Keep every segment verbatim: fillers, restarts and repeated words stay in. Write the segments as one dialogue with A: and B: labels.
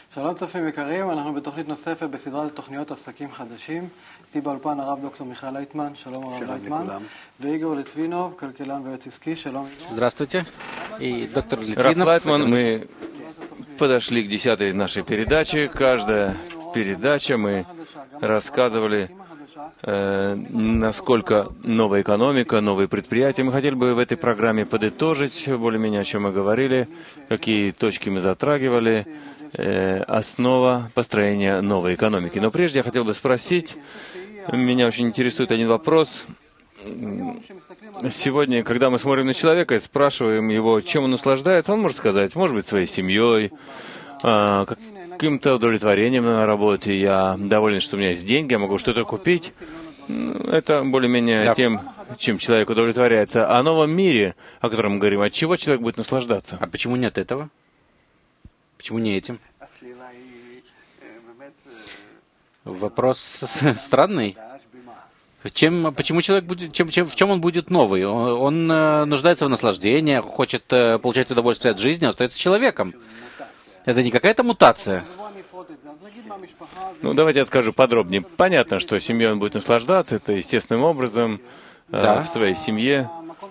A: שלום צופים יקרים, אנחנו בתוכנית נוספת בסדרת תוכניות עסקים חדשים. איתי באולפן הרב דוקטור מיכאל לייטמן, שלום הרב לייטמן. ואיגור ליטвинов, כלכלן ויועץ עסקי, שלום.
B: Здравствуйте. И доктор Литвинов.
C: Рав Лайтман, мы подошли к десятой нашей передаче. Каждая передача мы рассказывали, э, насколько новая экономика, новые предприятия. Мы хотели бы в этой программе подытожить более-менее, о чем мы говорили, какие точки мы затрагивали, э, основа построения новой экономики. Но прежде я хотел бы спросить, меня очень интересует один вопрос. Сегодня, когда мы смотрим на человека и спрашиваем его, чем он наслаждается, он может сказать, может быть, своей семьей, каким-то удовлетворением на работе, я доволен, что у меня есть деньги, я могу что-то купить. Это более-менее да. тем, чем человек удовлетворяется. О новом мире, о котором мы говорим, от чего человек будет наслаждаться?
B: А почему нет этого? Почему не этим? Вопрос странный. Чем, почему человек будет, чем, чем, в чем он будет новый? Он, он э, нуждается в наслаждении, хочет э, получать удовольствие от жизни, остается человеком. Это не какая-то мутация.
C: Ну, давайте я скажу подробнее. Понятно, что семьей он будет наслаждаться, это естественным образом, э, да. в своей семье.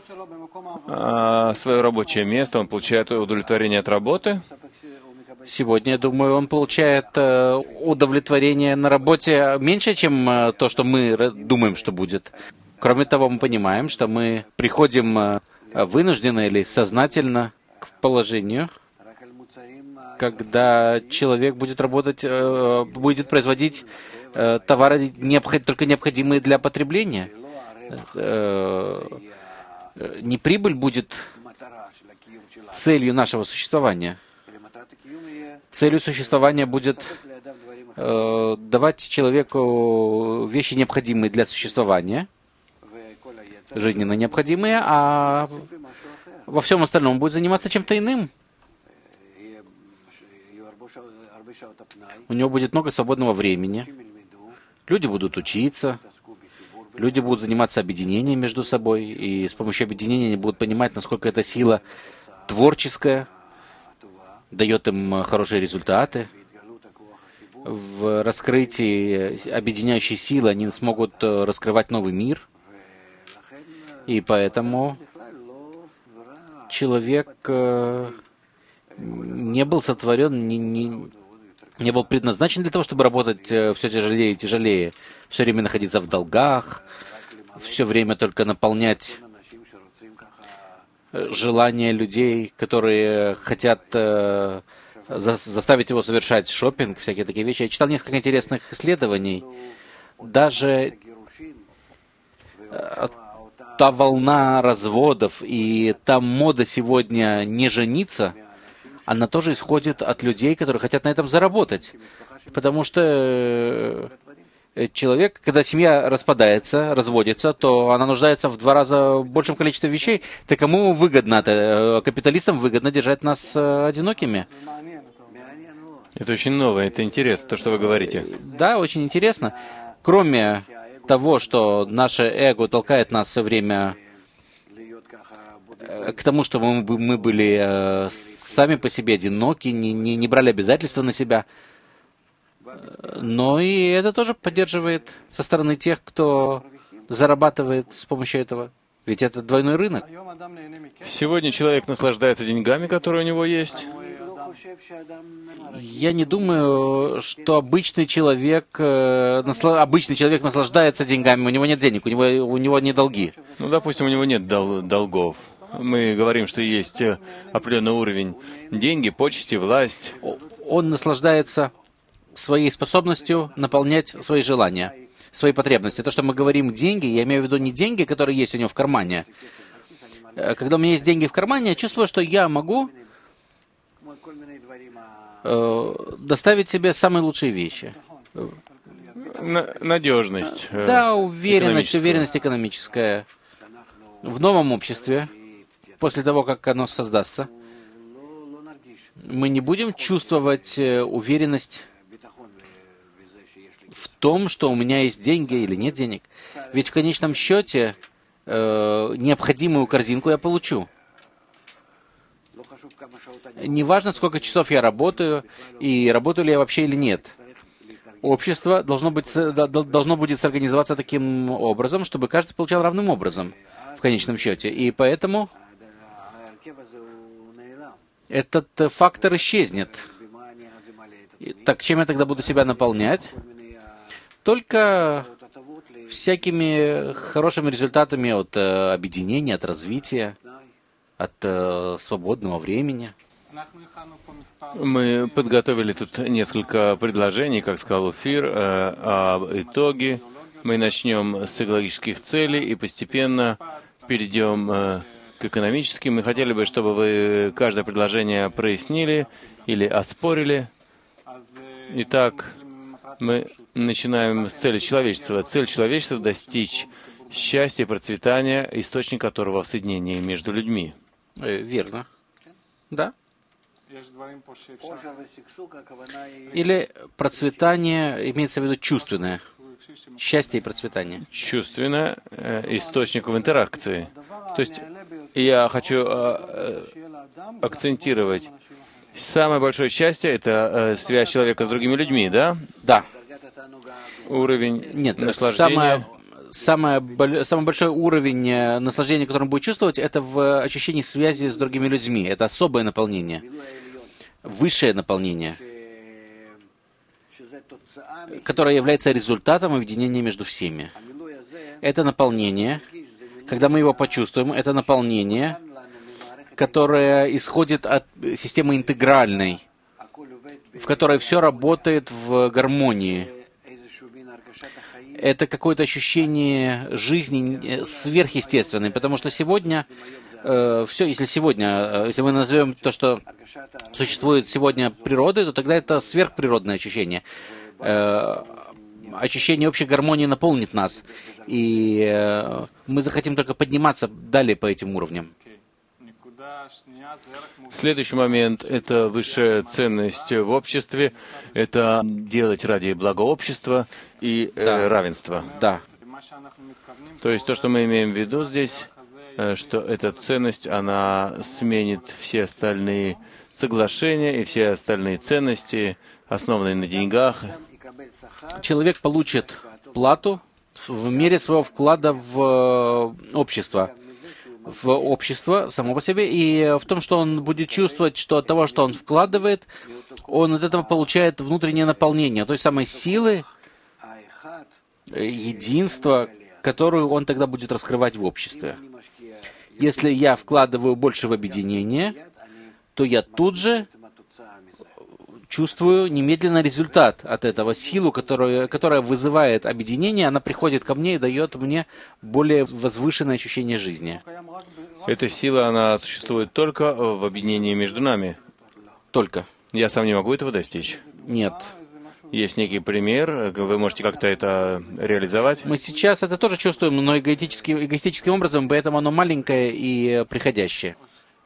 C: А свое рабочее место, он получает удовлетворение от работы.
B: Сегодня, я думаю, он получает э, удовлетворение на работе меньше, чем э, то, что мы думаем, что будет. Кроме того, мы понимаем, что мы приходим э, вынужденно или сознательно к положению, когда человек будет работать, э, будет производить э, товары, необход, только необходимые для потребления. Э, э, не прибыль будет целью нашего существования. Целью существования будет э, давать человеку вещи, необходимые для существования, жизненно необходимые, а во всем остальном он будет заниматься чем-то иным. У него будет много свободного времени. Люди будут учиться, люди будут заниматься объединением между собой, и с помощью объединения они будут понимать, насколько эта сила творческая, дает им хорошие результаты. В раскрытии объединяющей силы они смогут раскрывать новый мир. И поэтому человек не был сотворен, не, не, не был предназначен для того, чтобы работать все тяжелее и тяжелее, все время находиться в долгах, все время только наполнять желания людей, которые хотят э, за, заставить его совершать шопинг, всякие такие вещи. Я читал несколько интересных исследований. Даже э, та волна разводов и та мода сегодня не жениться, она тоже исходит от людей, которые хотят на этом заработать. Потому что э, человек, когда семья распадается, разводится, то она нуждается в два раза большем количестве вещей. Так кому выгодно это? Капиталистам выгодно держать нас одинокими.
C: Это очень новое, это интересно, то, что вы говорите.
B: Да, очень интересно. Кроме того, что наше эго толкает нас все время к тому, чтобы мы, мы были сами по себе одиноки, не, не, не брали обязательства на себя, но и это тоже поддерживает со стороны тех, кто зарабатывает с помощью этого. Ведь это двойной рынок.
C: Сегодня человек наслаждается деньгами, которые у него есть.
B: Я не думаю, что обычный человек, насла... обычный человек наслаждается деньгами. У него нет денег, у него, у него не долги.
C: Ну, допустим, у него нет дол- долгов. Мы говорим, что есть определенный уровень деньги, почести, власть.
B: Он наслаждается своей способностью наполнять свои желания, свои потребности. То, что мы говорим деньги, я имею в виду не деньги, которые есть у него в кармане. Когда у меня есть деньги в кармане, я чувствую, что я могу э, доставить себе самые лучшие вещи.
C: Надежность.
B: Да, уверенность, уверенность экономическая. В новом обществе, после того, как оно создастся, мы не будем чувствовать уверенность в том, что у меня есть деньги или нет денег. Ведь в конечном счете э, необходимую корзинку я получу. Неважно, сколько часов я работаю, и работаю ли я вообще или нет. Общество должно, быть, должно будет сорганизоваться таким образом, чтобы каждый получал равным образом, в конечном счете. И поэтому этот фактор исчезнет. Так чем я тогда буду себя наполнять? Только всякими хорошими результатами от э, объединения, от развития, от э, свободного времени.
C: Мы подготовили тут несколько предложений, как сказал Уфир, э, об итоге. Мы начнем с экологических целей и постепенно перейдем э, к экономическим. Мы хотели бы, чтобы вы каждое предложение прояснили или оспорили. Итак, мы начинаем с цели человечества. Цель человечества — достичь счастья и процветания, источник которого в соединении между людьми.
B: Э, верно. Да. Или процветание имеется в виду чувственное. Счастье и процветание.
C: Чувственное, э, источник в интеракции. То есть я хочу э, акцентировать. Самое большое счастье — это э, связь человека с другими людьми, да?
B: Да.
C: Уровень
B: Нет,
C: наслаждения.
B: Самое, самое, самый большой уровень наслаждения, который он будет чувствовать, это в ощущении связи с другими людьми. Это особое наполнение. Высшее наполнение, которое является результатом объединения между всеми. Это наполнение, когда мы его почувствуем, это наполнение, которое исходит от системы интегральной, в которой все работает в гармонии. Это какое-то ощущение жизни сверхъестественной, потому что сегодня э, все, если сегодня, э, если мы назовем то, что существует сегодня природой, то тогда это сверхприродное ощущение. Э, ощущение общей гармонии наполнит нас, и э, мы захотим только подниматься далее по этим уровням.
C: Следующий момент — это высшая ценность в обществе, это делать ради блага общества и э,
B: да.
C: равенства.
B: Да.
C: То есть то, что мы имеем в виду здесь, э, что эта ценность, она сменит все остальные соглашения и все остальные ценности, основанные на деньгах.
B: Человек получит плату в мере своего вклада в общество. в общество само по себе, и в том, что он будет чувствовать, что от того, что он вкладывает, он от этого получает внутреннее наполнение, той самой силы, единства, которую он тогда будет раскрывать в обществе. Если я вкладываю больше в объединение, то я тут же чувствую немедленно результат от этого. Силу, которую, которая вызывает объединение, она приходит ко мне и дает мне более возвышенное ощущение жизни.
C: Эта сила, она существует только в объединении между нами.
B: Только.
C: Я сам не могу этого достичь.
B: Нет.
C: Есть некий пример, вы можете как-то это реализовать?
B: Мы сейчас это тоже чувствуем, но эгоистическим, эгоистическим образом, поэтому оно маленькое и приходящее.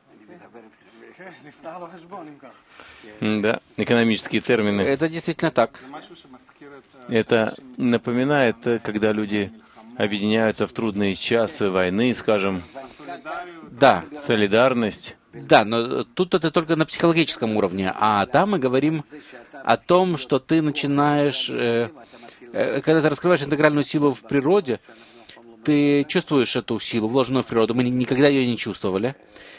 C: Да, экономические термины.
B: Это действительно так.
C: Это напоминает, когда люди объединяются в трудные часы войны, скажем.
B: Да.
C: Солидарность.
B: Да, но тут это только на психологическом уровне. А там мы говорим о том, что ты начинаешь, э, э, когда ты раскрываешь интегральную силу в природе, ты чувствуешь эту силу, вложенную в природу. Мы никогда ее не чувствовали.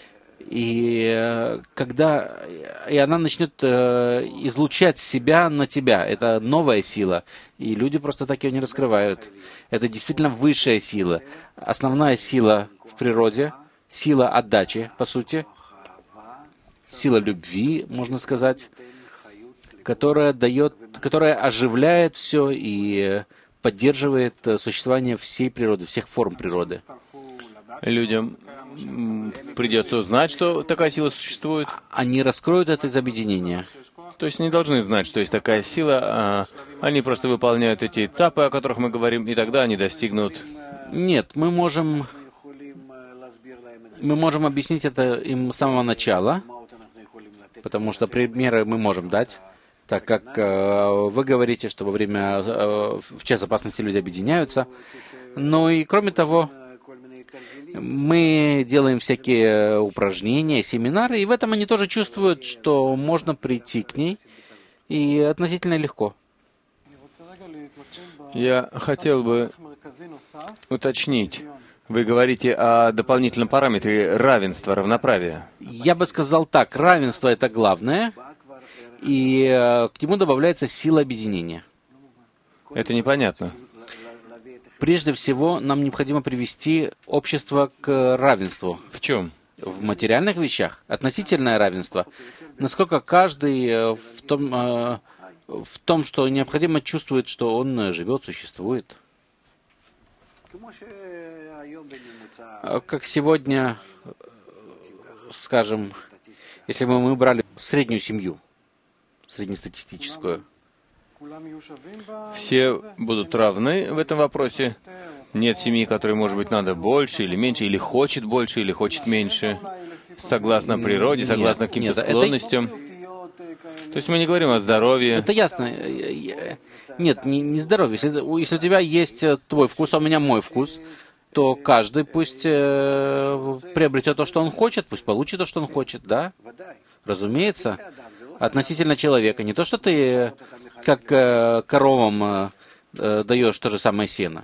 B: И когда и она начнет э, излучать себя на тебя, это новая сила, и люди просто так ее не раскрывают. Это действительно высшая сила, основная сила в природе, сила отдачи, по сути, сила любви, можно сказать, которая дает, которая оживляет все и поддерживает существование всей природы, всех форм природы.
C: Людям придется узнать, что такая сила существует.
B: Они раскроют это из объединения.
C: То есть они должны знать, что есть такая сила, а они просто выполняют эти этапы, о которых мы говорим, и тогда они достигнут.
B: Нет, мы можем, мы можем объяснить это им с самого начала, потому что примеры мы можем дать, так как э, вы говорите, что во время, э, в час опасности люди объединяются. Но и кроме того, Мы делаем всякие упражнения, семинары, и в этом они тоже чувствуют, что можно прийти к ней, и относительно легко.
C: Я хотел бы уточнить. Вы говорите о дополнительном параметре равенства, равноправия.
B: Я бы сказал так, равенство — это главное, и к нему добавляется сила объединения.
C: Это непонятно.
B: Прежде всего, нам необходимо привести общество к равенству.
C: В чем?
B: В материальных вещах. Относительное равенство. Насколько каждый в том, в том, что необходимо, чувствует, что он живет, существует. Как сегодня, скажем, если бы мы брали среднюю семью, среднестатистическую,
C: все будут равны в этом вопросе. Нет семьи, которой, может быть, надо больше или меньше, или хочет больше, или хочет меньше, согласно природе, согласно каким-то склонностям. То есть мы не говорим о здоровье.
B: Это ясно. Нет, не, не здоровье. Если, если у тебя есть твой вкус, а у меня мой вкус, то каждый пусть э, приобретет то, что он хочет, пусть получит то, что он хочет, да? Разумеется. Относительно человека. Не то, что ты как э, коровам э, даешь то же самое сено.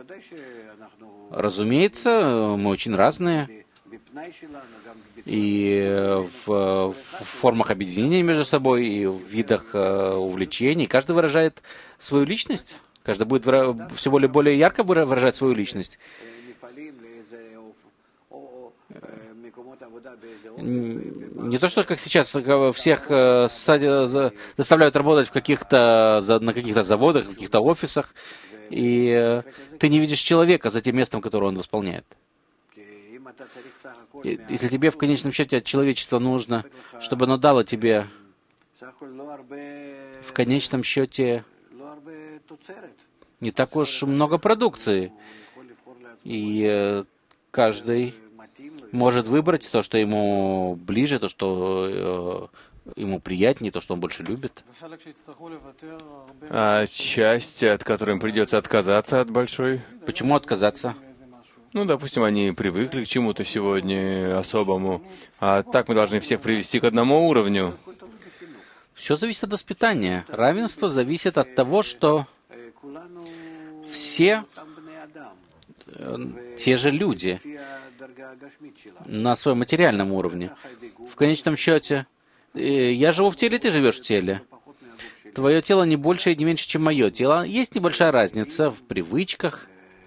B: Разумеется, мы очень разные. И в, в формах объединения между собой, и в видах э, увлечений. Каждый выражает свою личность. Каждый будет выра- все более более ярко выражать свою личность. Не то, что как сейчас всех заставляют работать в каких-то, на каких-то заводах, в каких-то офисах, и ты не видишь человека за тем местом, которое он восполняет. Если тебе в конечном счете от человечества нужно, чтобы оно дало тебе в конечном счете не так уж много продукции, и каждый может выбрать то, что ему ближе, то, что э, ему приятнее, то, что он больше любит.
C: А часть, от которой им придется отказаться от большой?
B: Почему отказаться?
C: Ну, допустим, они привыкли к чему-то сегодня особому, а так мы должны всех привести к одному уровню.
B: Все зависит от воспитания. Равенство зависит от того, что все э, те же люди на своем материальном уровне. В конечном счете, э, я живу в теле, ты живешь в теле. Твое тело не больше и не меньше, чем мое тело. Есть небольшая разница в привычках,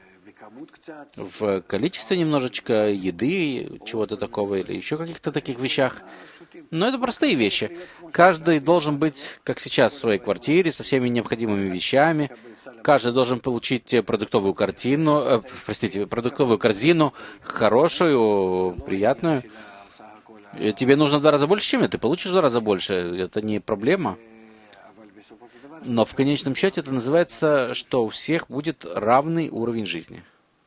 B: в количестве немножечко еды, чего-то такого, или еще каких-то таких вещах. Но это простые вещи. Каждый должен быть, как сейчас, в своей квартире, со всеми необходимыми вещами. Каждый должен получить продуктовую картину, э, простите, продуктовую корзину, хорошую, приятную. Тебе нужно в два раза больше, чем я, ты получишь в два раза больше. Это не проблема. Но в конечном счете это называется, что у всех будет равный уровень жизни.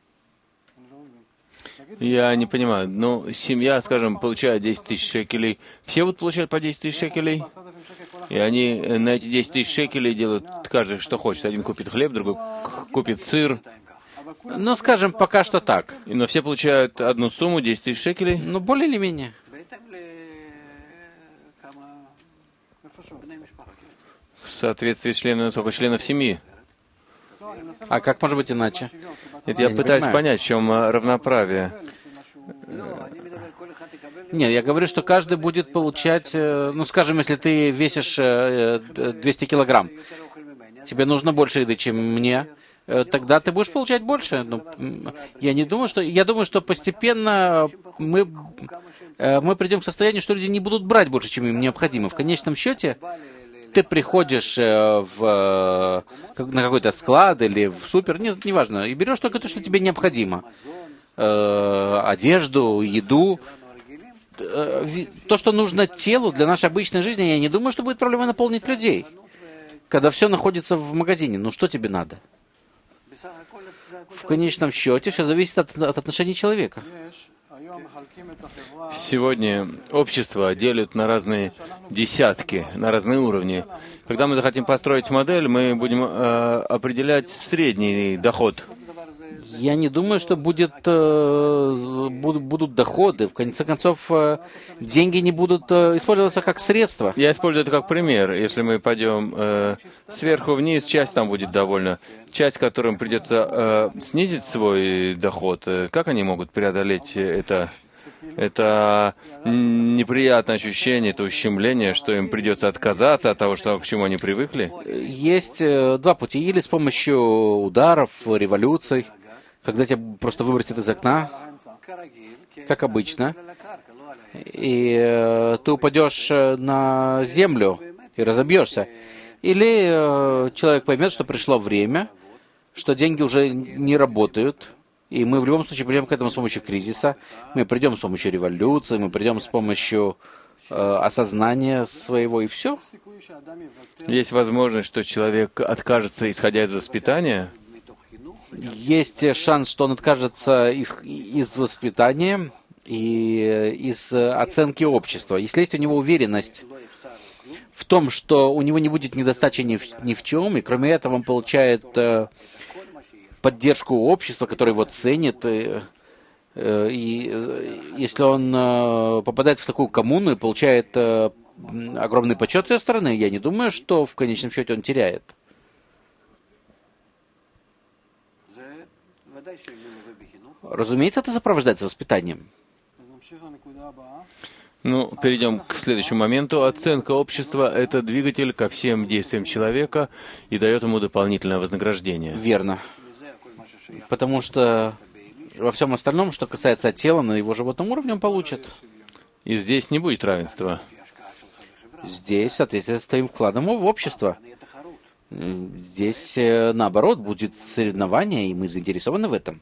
C: Я не понимаю. Ну, семья, скажем, получает десять тысяч шекелей. Все будут получать по десять тысяч шекелей? И они на эти десять тысяч шекелей делают каждый, что хочет. Один купит хлеб, другой купит сыр.
B: Ну, скажем, пока что так.
C: Но все получают одну сумму, десять тысяч шекелей?
B: Ну, более или менее.
C: В соответствии с членами, сколько членов семьи.
B: А как может быть иначе?
C: Это я, я пытаюсь понимаю. понять, в чем равноправие.
B: Нет, я говорю, что каждый будет получать, ну, скажем, если ты весишь двести килограмм, тебе нужно больше еды, чем мне, тогда ты будешь получать больше. Ну, я не думаю, что... Я думаю, что постепенно мы, мы придем к состоянию, что люди не будут брать больше, чем им необходимо. В конечном счете, ты приходишь в, на какой-то склад или в супер, не, неважно, и берешь только то, что тебе необходимо. Э, одежду, еду. Э, то, что нужно телу для нашей обычной жизни, я не думаю, что будет проблема наполнить людей. Когда все находится в магазине, ну что тебе надо? В конечном счете все зависит от, от отношений человека.
C: Сегодня общество делят на разные десятки, на разные уровни. Когда мы захотим построить модель, мы будем э, определять средний доход.
B: Я не думаю, что будет, э, будут, будут доходы. В конце концов, э, деньги не будут э, использоваться как средство.
C: Я использую это как пример. Если мы пойдем э, сверху вниз, часть там будет довольна. Часть, которым придется э, снизить свой доход, э, как они могут преодолеть это? Это неприятное ощущение, это ущемление, что им придется отказаться от того, что, к чему они привыкли.
B: Есть э, два пути. Или с помощью ударов, революций, когда тебя просто выбросят из окна, как обычно, и э, ты упадешь на землю и разобьешься. Или э, человек поймет, что пришло время, что деньги уже не работают, и мы в любом случае придем к этому с помощью кризиса, мы придем с помощью революции, мы придем с помощью э, осознания своего, и все.
C: Есть возможность, что человек откажется, исходя из воспитания?
B: Есть шанс, что он откажется из, из воспитания и из оценки общества. Если есть у него уверенность в том, что у него не будет недостачи ни в, ни в чем, и кроме этого он получает э, поддержку общества, которое его ценит, и, э, и э, если он э, попадает в такую коммуну и получает э, огромный почет с ее стороны, я не думаю, что в конечном счете он теряет. Разумеется, это сопровождается воспитанием.
C: Ну, перейдем к следующему моменту. Оценка общества — это двигатель ко всем действиям человека и дает ему дополнительное вознаграждение.
B: Верно. Потому что во всем остальном, что касается тела, на его животном уровне он получит.
C: И здесь не будет равенства.
B: Здесь, соответственно, с твоим вкладом в общество. Здесь, наоборот, будет соревнование, и мы заинтересованы в этом.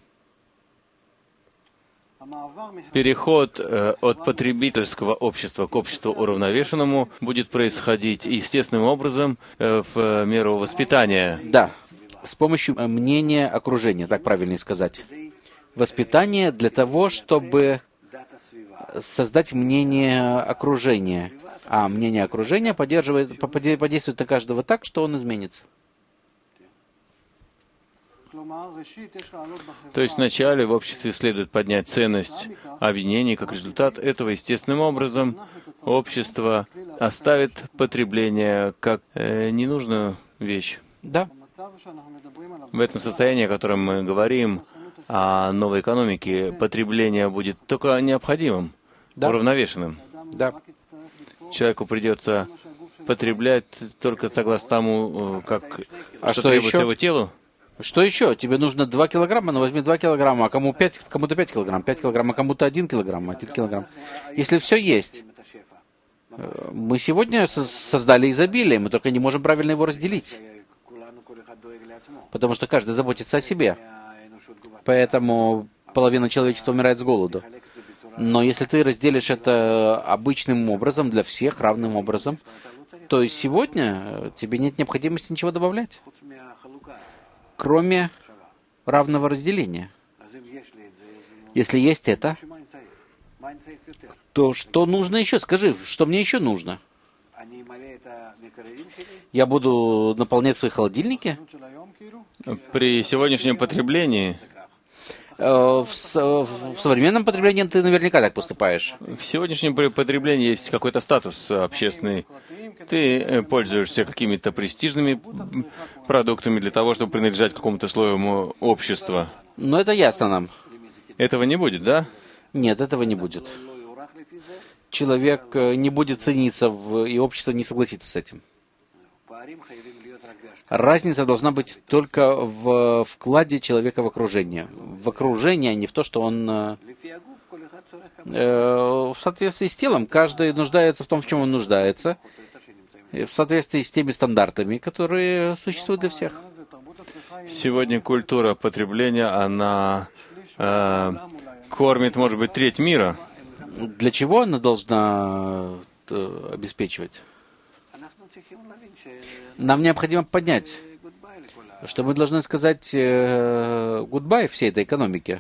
C: Переход э, от потребительского общества к обществу уравновешенному будет происходить естественным образом э, в меру воспитания.
B: Да, с помощью мнения окружения, так правильно сказать. Воспитание для того, чтобы создать мнение окружения. А мнение окружения поддерживает, подействует на каждого так, что он изменится.
C: То есть вначале в обществе следует поднять ценность объединений. Как результат этого, естественным образом, общество оставит потребление как э, ненужную вещь.
B: Да.
C: В этом состоянии, о котором мы говорим, о новой экономике, потребление будет только необходимым,
B: да.
C: уравновешенным.
B: Да.
C: Человеку придется потреблять только согласно тому, как
B: а
C: что,
B: что
C: требуется
B: еще?
C: его телу.
B: Что еще? Тебе нужно два килограмма, ну возьми два килограмма, а кому пять, кому-то пять килограмм, пять килограмм, а кому-то один килограмм, один килограмм. Если все есть. Мы сегодня создали изобилие, мы только не можем правильно его разделить. Потому что каждый заботится о себе. Поэтому половина человечества умирает с голоду. Но если ты разделишь это обычным образом, для всех, равным образом, то сегодня тебе нет необходимости ничего добавлять, кроме равного разделения. Если есть это, то что нужно еще? Скажи, что мне еще нужно? Я буду наполнять свои холодильники?
C: При сегодняшнем потреблении...
B: В, в современном потреблении ты наверняка так поступаешь.
C: В сегодняшнем потреблении есть какой-то статус общественный. Ты пользуешься какими-то престижными продуктами для того, чтобы принадлежать к какому-то слою общества.
B: Но это ясно нам.
C: Этого не будет, да?
B: Нет, этого не будет. Человек не будет цениться, в, и общество не согласится с этим. Разница должна быть только в вкладе человека в окружение. В окружение, а не в то, что он... Э, в соответствии с телом, каждый нуждается в том, в чем он нуждается, в соответствии с теми стандартами, которые существуют для всех.
C: Сегодня культура потребления, она э, кормит, может быть, треть мира.
B: Для чего она должна э, обеспечивать? Нам необходимо поднять, что мы должны сказать э, goodbye всей этой экономике.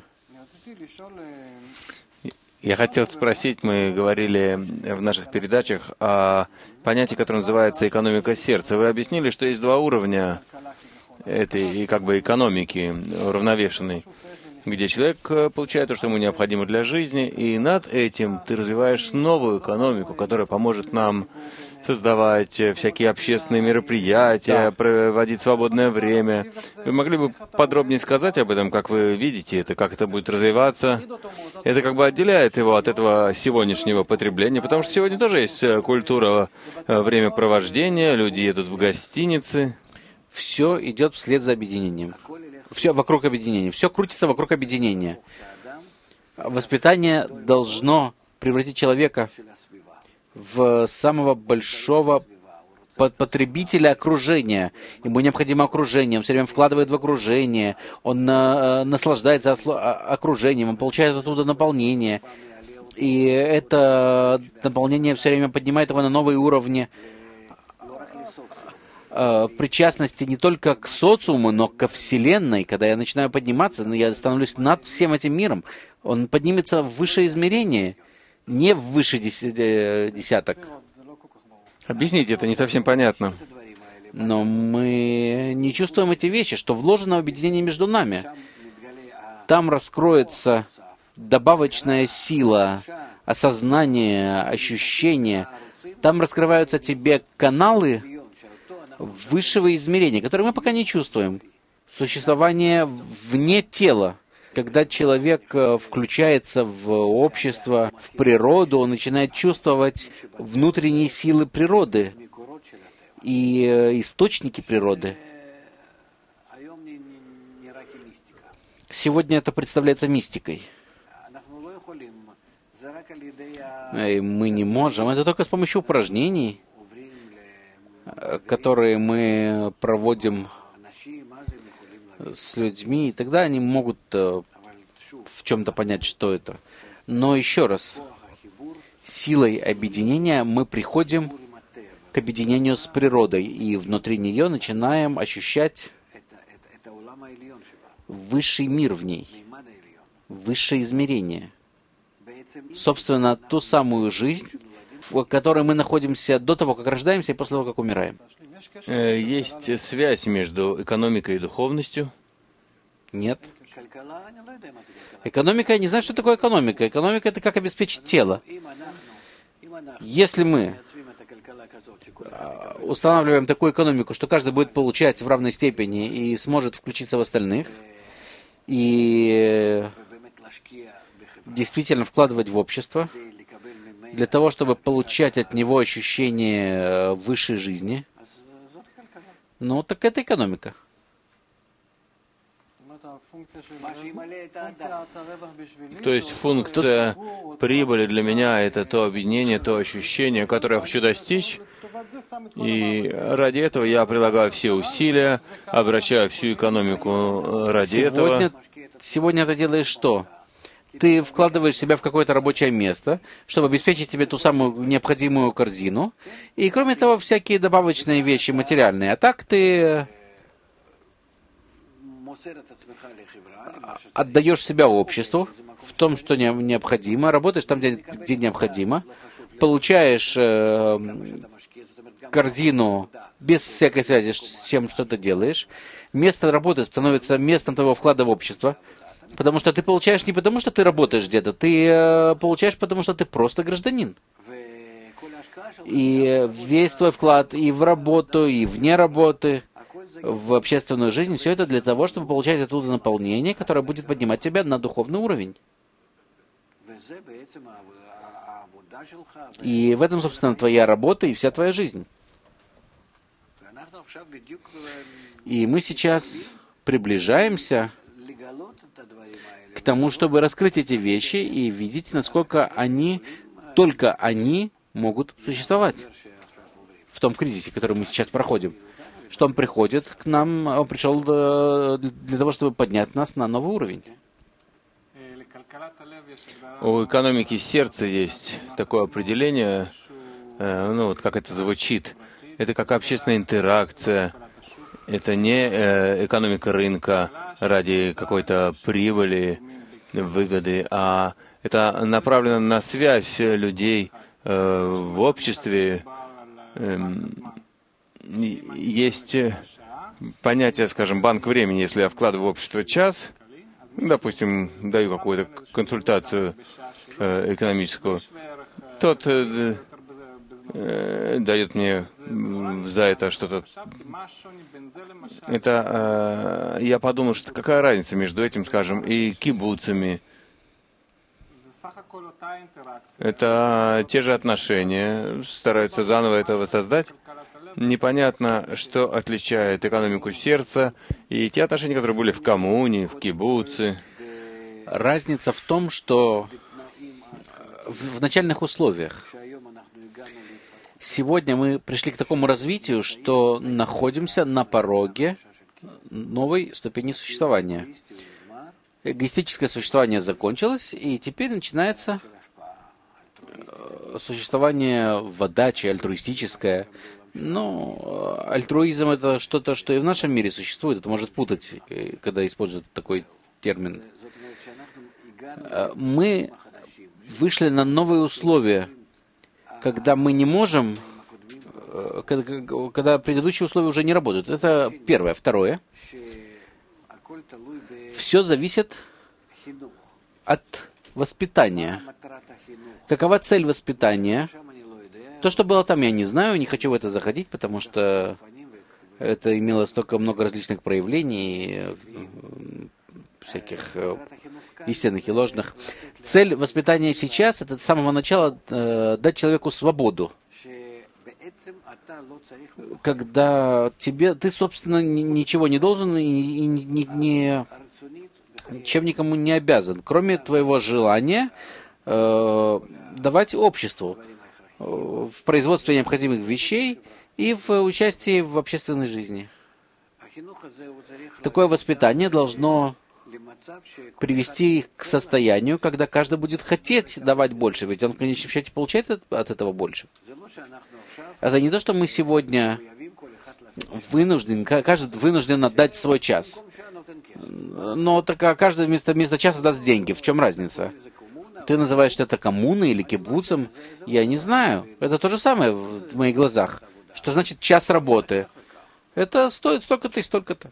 C: Я хотел спросить, мы говорили в наших передачах о понятии, которое называется экономика сердца. Вы объяснили, что есть два уровня этой как бы экономики уравновешенной. где человек получает то, что ему необходимо для жизни, и над этим ты развиваешь новую экономику, которая поможет нам создавать всякие общественные мероприятия, да. проводить свободное время. Вы могли бы подробнее сказать об этом, как вы видите это, как это будет развиваться? Это как бы отделяет его от этого сегодняшнего потребления, потому что сегодня тоже есть культура времяпровождения, люди едут в гостиницы.
B: Все идет вслед за объединением. Все вокруг объединения. Все крутится вокруг объединения. Воспитание должно превратить человека в самого большого потребителя окружения. Ему необходимо окружение, он все время вкладывает в окружение, он э, наслаждается окружением, он получает оттуда наполнение. И это наполнение все время поднимает его на новые уровни э, причастности не только к социуму, но ко Вселенной. Когда я начинаю подниматься, я становлюсь над всем этим миром, он поднимется в высшее измерение. Не в высший десяток.
C: Объясните, это не совсем понятно.
B: Но мы не чувствуем эти вещи, что вложено в объединение между нами. Там раскроется добавочная сила, осознание, ощущение. Там раскрываются тебе каналы высшего измерения, которые мы пока не чувствуем. Существование вне тела. Когда человек включается в общество, в природу, он начинает чувствовать внутренние силы природы и источники природы. Сегодня это представляется мистикой. И мы не можем. Это только с помощью упражнений, которые мы проводим с людьми, и тогда они могут э, в чем-то понять, что это. Но еще раз, силой объединения мы приходим к объединению с природой, и внутри нее начинаем ощущать высший мир в ней, высшее измерение. Собственно, ту самую жизнь, в которой мы находимся до того, как рождаемся, и после того, как умираем.
C: Есть связь между экономикой и духовностью?
B: Нет. Экономика, я не знаю, что такое экономика. Экономика — это как обеспечить тело. Если мы устанавливаем такую экономику, что каждый будет получать в равной степени и сможет включиться в остальных, и действительно вкладывать в общество, для того, чтобы получать от него ощущение высшей жизни, ну, так это экономика.
C: То есть функция прибыли для меня — это то объединение, то ощущение, которое я хочу достичь, и ради этого я прилагаю все усилия, обращаю всю экономику ради
B: сегодня,
C: этого.
B: Сегодня ты делаешь что? Ты вкладываешь себя в какое-то рабочее место, чтобы обеспечить тебе ту самую необходимую корзину, и, кроме того, всякие добавочные вещи материальные. А так ты отдаешь себя обществу в том, что необходимо, работаешь там, где, где необходимо, получаешь э, корзину без всякой связи с тем, что ты делаешь. Место работы становится местом твоего вклада в общество. Потому что ты получаешь не потому, что ты работаешь где-то, ты э, получаешь потому, что ты просто гражданин. И весь твой вклад и в работу, и вне работы, в общественную жизнь, все это для того, чтобы получать оттуда наполнение, которое будет поднимать тебя на духовный уровень. И в этом, собственно, твоя работа и вся твоя жизнь. И мы сейчас приближаемся к тому, чтобы раскрыть эти вещи и видеть, насколько они, только они могут существовать в том кризисе, который мы сейчас проходим. Что он приходит к нам, он пришел для того, чтобы поднять нас на новый уровень.
C: У экономики сердца есть такое определение, ну вот как это звучит. Это как общественная интеракция. Это не экономика рынка ради какой-то прибыли, выгоды, а это направлено на связь людей в обществе. Есть понятие, скажем, банк времени. Если я вкладываю в общество час, допустим, даю какую-то консультацию э, экономическую, тот э, э, дает мне за это что-то. Это э, я подумал, что какая разница между этим, скажем, и кибуцами. Это те же отношения, стараются заново это воссоздать. Непонятно, что отличает экономику сердца и те отношения, которые были в коммуне, в кибуце.
B: Разница в том, что в, в начальных условиях сегодня мы пришли к такому развитию, что находимся на пороге новой ступени существования. Эгоистическое существование закончилось, и теперь начинается существование в отдаче, альтруистическое. Ну, альтруизм — это что-то, что и в нашем мире существует. Это может путать, когда используют такой термин. Мы вышли на новые условия, когда мы не можем, когда, когда предыдущие условия уже не работают. Это первое. Второе. Все зависит от воспитания. Какова цель воспитания? То, что было там, я не знаю, не хочу в это заходить, потому что это имело столько много различных проявлений, всяких истинных и ложных. Цель воспитания сейчас — это с самого начала э, дать человеку свободу. Когда тебе, ты, собственно, ничего не должен и, и не, не, чем никому не обязан, кроме твоего желания э, давать обществу э, в производстве необходимых вещей и в участии в общественной жизни. Такое воспитание должно привести их к состоянию, когда каждый будет хотеть давать больше, ведь он в конечном счете получает от этого больше. Это не то, что мы сегодня вынуждены, каждый вынужден отдать свой час. Но так, а каждый вместо, вместо часа даст деньги. В чем разница? Ты называешь это коммуной или кибуцем? Я не знаю. Это то же самое в моих глазах. Что значит час работы? Это стоит столько-то и столько-то.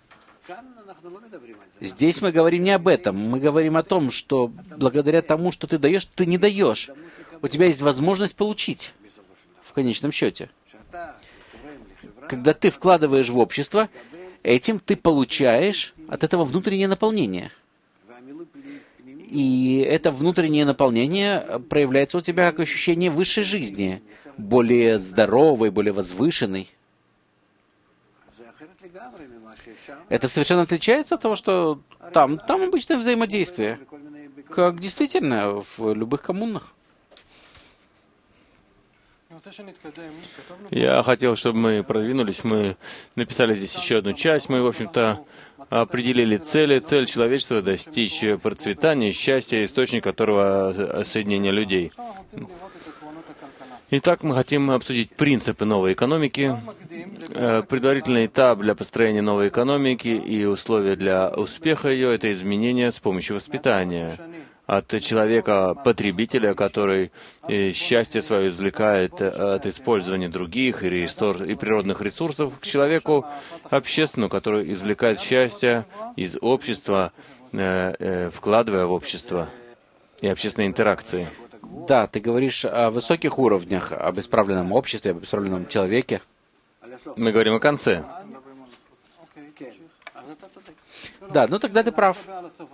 B: Здесь мы говорим не об этом. Мы говорим о том, что благодаря тому, что ты даешь, ты не даешь. У тебя есть возможность получить в конечном счете. Когда ты вкладываешь в общество, этим ты получаешь от этого внутреннее наполнение. И это внутреннее наполнение проявляется у тебя как ощущение высшей жизни, более здоровой, более возвышенной. Это совершенно отличается от того, что там, там обычное взаимодействие, как действительно в любых коммунах.
C: Я хотел, чтобы мы продвинулись. Мы написали здесь еще одну часть. Мы, в общем-то, определили цели. Цель человечества — достичь процветания, счастья, источник которого соединения людей. Итак, мы хотим обсудить принципы новой экономики, предварительный этап для построения новой экономики и условия для успеха ее — это изменение с помощью воспитания. От человека-потребителя, который счастье свое извлекает от использования других и, ресурс, и природных ресурсов, к человеку общественному, который извлекает счастье из общества, вкладывая в общество и общественные интеракции.
B: Да, ты говоришь о высоких уровнях, об исправленном обществе, об исправленном человеке.
C: Мы говорим о конце.
B: Да, ну тогда ты прав.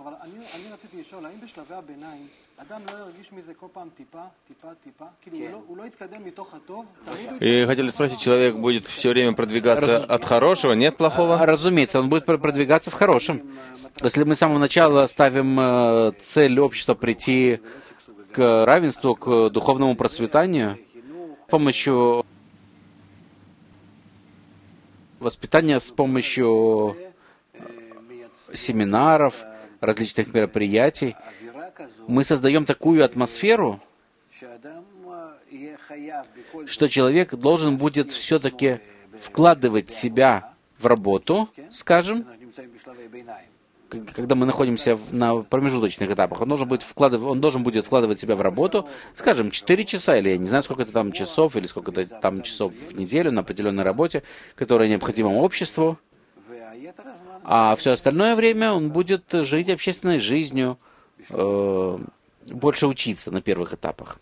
C: И хотели спросить, человек будет все время продвигаться от хорошего, нет плохого?
B: Разумеется, он будет продвигаться в хорошем. Если мы с самого начала ставим цель общества прийти к равенству, к духовному процветанию с помощью воспитания, с помощью семинаров, различных мероприятий, мы создаем такую атмосферу, что человек должен будет все-таки вкладывать себя в работу, скажем, когда мы находимся в, на промежуточных этапах, он должен, будет вкладывать, он должен будет вкладывать себя в работу, скажем, четыре часа, или я не знаю, сколько это там часов, или сколько это там часов в неделю на определенной работе, которая необходима обществу. А все остальное время он будет жить общественной жизнью, э, больше учиться на первых этапах.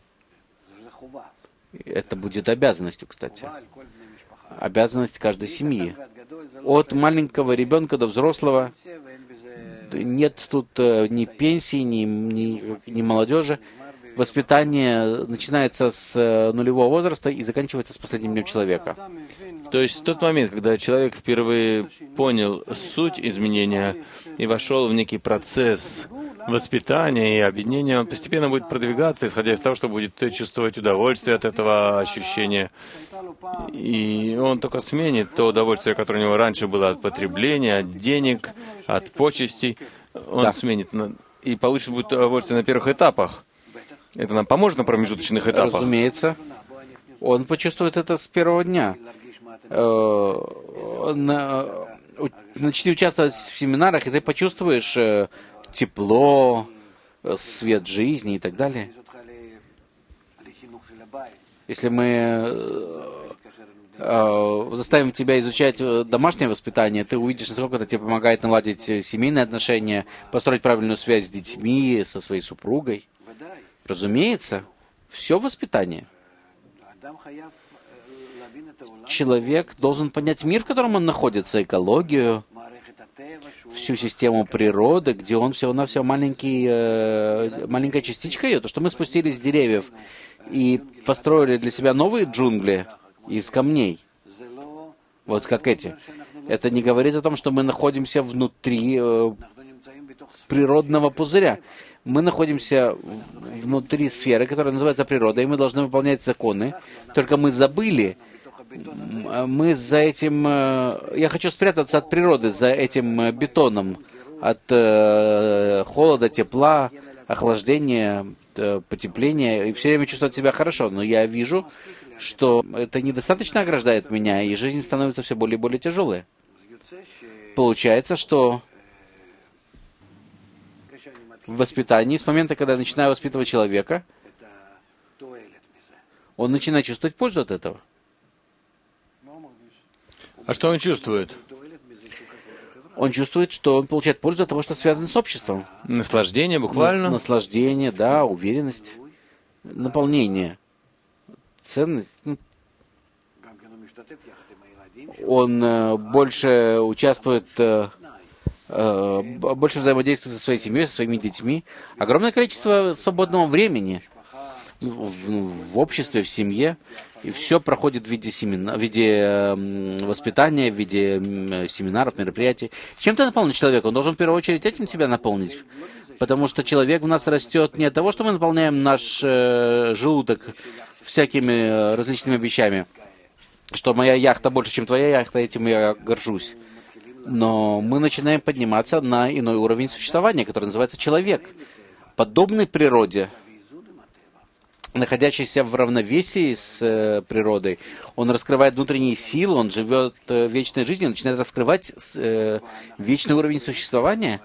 B: Это будет обязанностью, кстати. Обязанность каждой семьи. От маленького ребенка до взрослого нет тут ни пенсии, ни, ни, ни молодежи. Воспитание начинается с нулевого возраста и заканчивается с последним днем человека.
C: То есть в тот момент, когда человек впервые понял суть изменения и вошел в некий процесс воспитания и объединения, он постепенно будет продвигаться, исходя из того, что будет чувствовать удовольствие от этого ощущения. И он только сменит то удовольствие, которое у него раньше было от потребления, от денег, от почестей. Он да. сменит и получит будет удовольствие на первых этапах. Это нам поможет на промежуточных этапах?
B: Разумеется. Он почувствует это с первого дня. Начни участвовать в семинарах, и ты почувствуешь тепло, свет жизни и так далее. Если мы заставим тебя изучать домашнее воспитание, ты увидишь, насколько это тебе помогает наладить семейные отношения, построить правильную связь с детьми, со своей супругой. Разумеется, все воспитание. Человек должен понять мир, в котором он находится, экологию, всю систему природы, где он всего-навсего маленький, э, маленькая частичка ее. То, что мы спустились с деревьев и построили для себя новые джунгли из камней, вот как эти. Это не говорит о том, что мы находимся внутри э, природного пузыря. Мы находимся внутри сферы, которая называется природа, и мы должны выполнять законы. Только мы забыли, мы за этим... Я хочу спрятаться от природы, за этим бетоном, от холода, тепла, охлаждения, потепления, и все время чувствовать себя хорошо. Но я вижу, что это недостаточно ограждает меня, и жизнь становится все более и более тяжелой. Получается, что в воспитании, с момента, когда я начинаю воспитывать человека, он начинает чувствовать пользу от этого.
C: А что он чувствует?
B: Он чувствует, что он получает пользу от того, что связано с обществом.
C: Наслаждение буквально?
B: Наслаждение, да, уверенность, наполнение, ценность. Он э, больше участвует... Э, больше взаимодействует со своей семьей, со своими детьми. Огромное количество свободного времени в, в обществе, в семье. И все проходит в виде, семина, в виде э, воспитания, в виде э, семинаров, мероприятий. Чем ты наполнить человека? Он должен в первую очередь этим себя наполнить. Потому что человек в нас растет не от того, что мы наполняем наш э, желудок всякими различными вещами. Что моя яхта больше, чем твоя яхта, этим я горжусь. Но мы начинаем подниматься на иной уровень существования, который называется человек. Подобный природе, находящийся в равновесии с э, природой, он раскрывает внутренние силы, он живет э, вечной жизнью, он начинает раскрывать э, вечный уровень существования.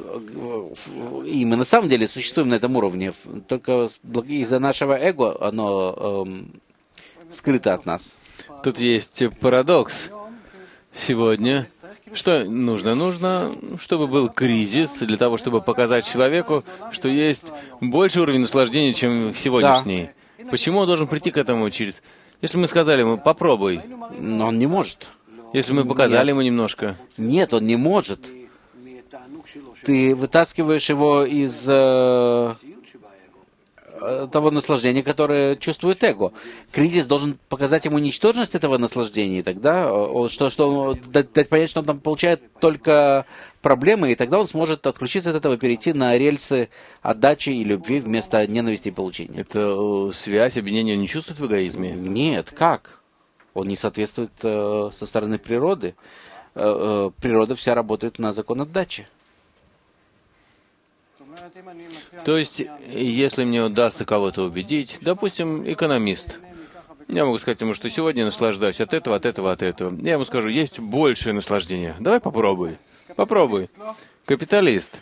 B: И мы на самом деле существуем на этом уровне. Только из-за нашего эго оно э, скрыто от нас.
C: Тут есть парадокс. Сегодня что нужно? Нужно, чтобы был кризис, для того, чтобы показать человеку, что есть больший уровень наслаждения, чем сегодняшний. Да. Почему он должен прийти к этому через... Если мы сказали ему, попробуй.
B: Но он не может.
C: Если мы показали
B: Нет.
C: ему немножко.
B: Нет, он не может. Ты вытаскиваешь его из э, того наслаждения, которое чувствует эго. Кризис должен показать ему ничтожность этого наслаждения, и тогда что, что дать, дать понять, что он там получает только проблемы, и тогда он сможет отключиться от этого, перейти на рельсы отдачи и любви вместо ненависти и получения.
C: Это связь, объединение он не чувствует в эгоизме?
B: Нет, как? Он не соответствует э, со стороны природы. Э, э, природа вся работает на закон отдачи.
C: То есть, если мне удастся кого-то убедить, допустим, экономист, я могу сказать ему, что сегодня наслаждаюсь от этого, от этого, от этого. Я ему скажу, есть большее наслаждение. Давай попробуй. Попробуй. Капиталист.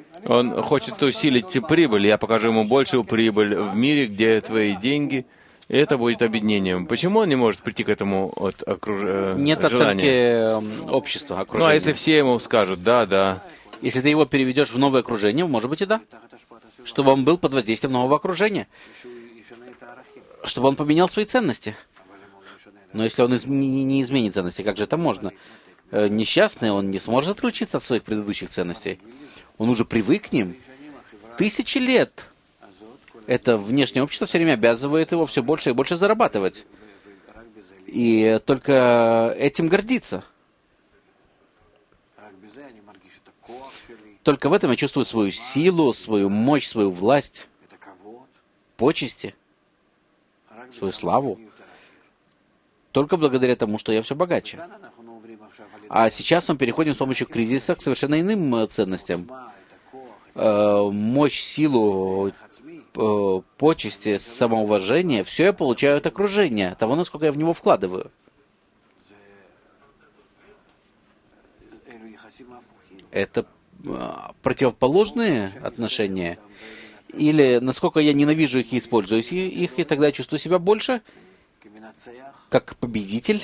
C: Он хочет усилить прибыль. Я покажу ему большую прибыль в мире, где твои деньги, И это будет объединением. Почему он не может прийти к этому от окруж...
B: Нет
C: желания?
B: оценки общества, окружения.
C: Ну, а если все ему скажут «да, да».
B: Если ты его переведешь в новое окружение, может быть и да. Чтобы он был под воздействием нового окружения. Чтобы он поменял свои ценности. Но если он из... не, не изменит ценности, как же это можно? Несчастный, он не сможет отключиться от своих предыдущих ценностей. Он уже привык к ним. Тысячи лет. Это внешнее общество все время обязывает его все больше и больше зарабатывать. И только этим гордиться. Только в этом я чувствую свою силу, свою мощь, свою власть, почести, свою славу. Только благодаря тому, что я все богаче. А сейчас мы переходим с помощью кризиса к совершенно иным ценностям. Мощь, силу, почести, самоуважение, все я получаю от окружения, того, насколько я в него вкладываю. Это противоположные отношения? Или насколько я ненавижу их и использую их, и тогда я чувствую себя больше как победитель?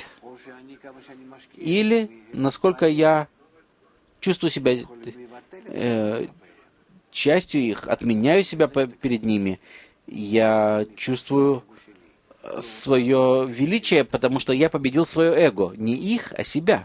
B: Или насколько я чувствую себя э, частью их, отменяю себя перед ними, я чувствую свое величие, потому что я победил свое эго. Не их, а себя.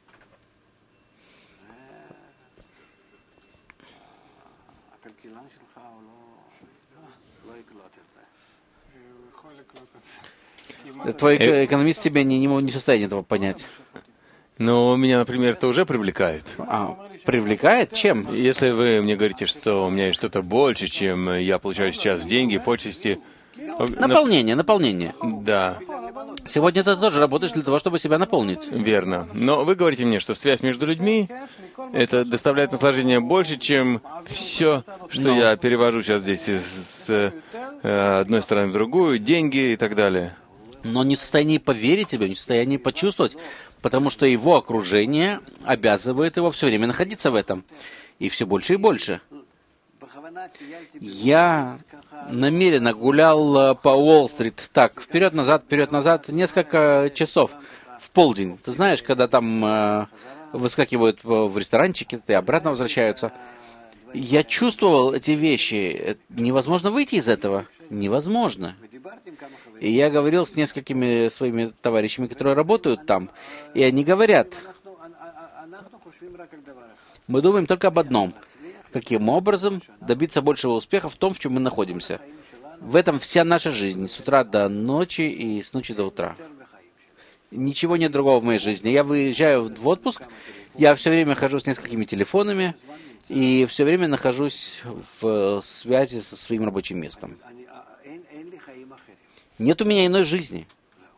B: Твой экономист тебя не, не, не в состоянии этого понять.
C: Ну, меня, например, это уже привлекает.
B: А, привлекает? Чем?
C: Если вы мне говорите, что у меня есть что-то больше, чем я получаю сейчас деньги, почести...
B: Наполнение, наполнение.
C: Да.
B: Сегодня ты тоже работаешь для того, чтобы себя наполнить.
C: Верно. Но вы говорите мне, что связь между людьми, это доставляет наслаждение больше, чем все, что Но. я перевожу сейчас здесь из э, одной стороны в другую, деньги и так далее.
B: Но он не в состоянии поверить тебе, не в состоянии почувствовать, потому что его окружение обязывает его все время находиться в этом. И все больше и больше. Я намеренно гулял по Уолл-стрит так, вперед-назад, вперед-назад, несколько часов в полдень. Ты знаешь, когда там э, выскакивают в ресторанчики и обратно возвращаются. Я чувствовал эти вещи. Невозможно выйти из этого. Невозможно. И я говорил с несколькими своими товарищами, которые работают там, и они говорят, мы думаем только об одном. Каким образом добиться большего успеха в том, в чем мы находимся. В этом вся наша жизнь, с утра до ночи и с ночи до утра. Ничего нет другого в моей жизни. Я выезжаю в отпуск, я все время хожу с несколькими телефонами, и все время нахожусь в связи со своим рабочим местом. Нет у меня иной жизни.